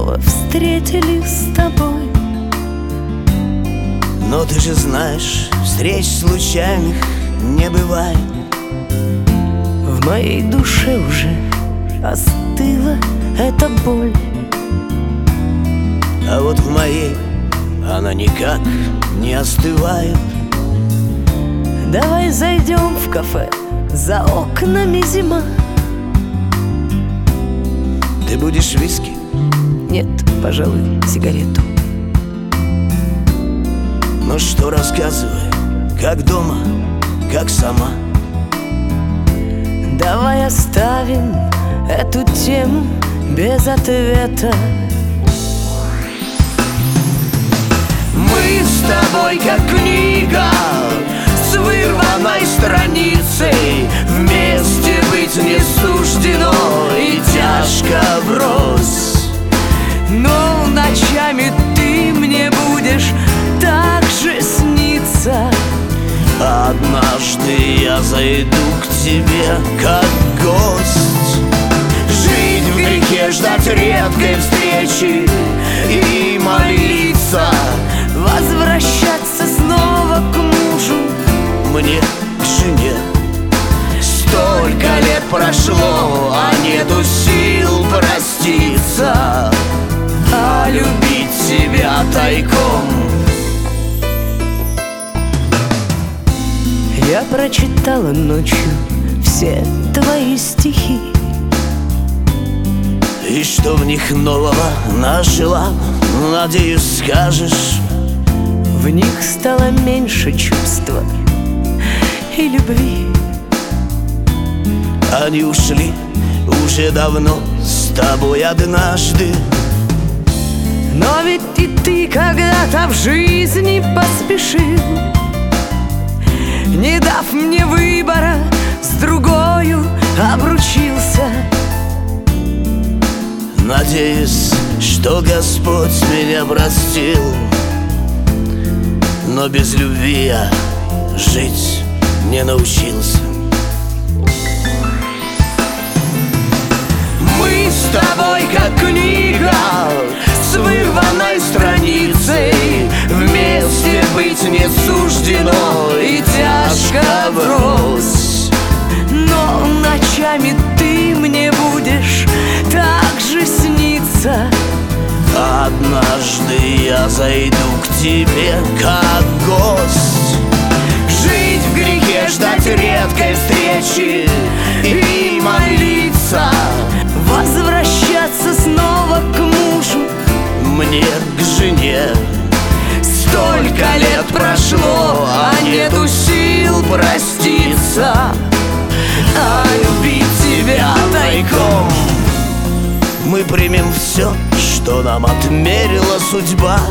снова встретились с тобой. Но ты же знаешь, встреч случайных не бывает. В моей душе уже остыла эта боль, а вот в моей она никак не остывает. Давай зайдем в кафе, за окнами зима. Ты будешь виски? Нет, пожалуй, сигарету. Ну что, рассказывай, как дома, как сама. Давай оставим эту тему без ответа. Мы с тобой как книга с вырванной страницей. Вместе быть не суждено и тяжко врозь. Но ночами ты мне будешь так же сниться. Однажды я зайду к тебе как гость. Жить в грехе, ждать редкой встречи и молиться, возвращаться снова к мужу, мне, к жене. Столько лет прошло, а нету сил проститься, а любить тебя тайком. Я прочитала ночью все твои стихи. И что в них нового нашла, надеюсь, скажешь. В них стало меньше чувства и любви. Они ушли уже давно с тобой однажды. Но ведь и ты когда-то в жизни поспешил, не дав мне выбора, с другою обручился. Надеюсь, что Господь меня простил, но без любви я жить не научился. Мы с тобой как книга с вырванной страницей. Вместе быть не суждено и тяжко врозь. Но ночами ты мне будешь так же сниться. Однажды я зайду к тебе как гость. Жить в грехе, ждать редкой встречи и молиться, возвращаться снова к мужу, мне, к жене. Столько лет прошло, а нету сил проститься, а любить тебя тайком. Мы примем все, что нам отмерила судьба.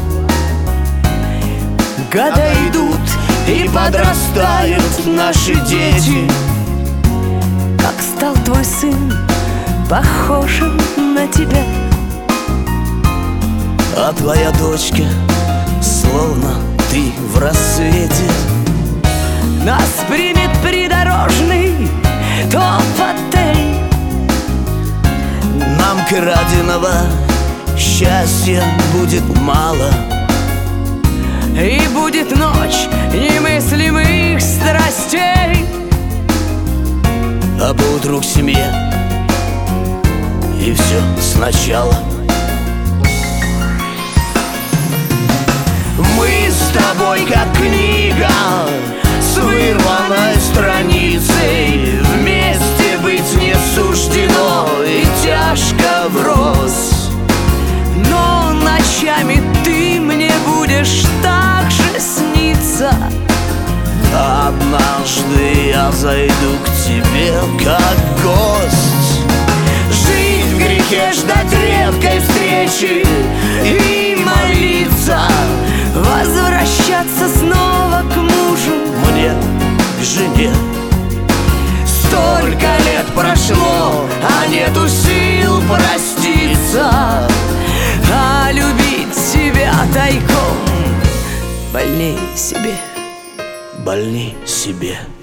года идут и подрастают наши дети. Как стал твой сын похожим на тебя, А твоя дочка, словно ты в рассвете. нас примет придорожный топ-отель. Нам краденого счастья будет мало, И будет ночь немыслимых страстей, а поутру к семье, и все сначала. Мы с тобой как книга с вырванной страницей. Вместе быть не суждено и тяжко врозь. но ночами ты мне будешь так же сниться. Однажды я зайду к тебе как гость. Жить в грехе, ждать редкой встречи и молиться, Возвращаться снова к мужу, мне, к жене. Столько лет прошло, а нету сил проститься, а любить себя тайком больней себе. больней себе.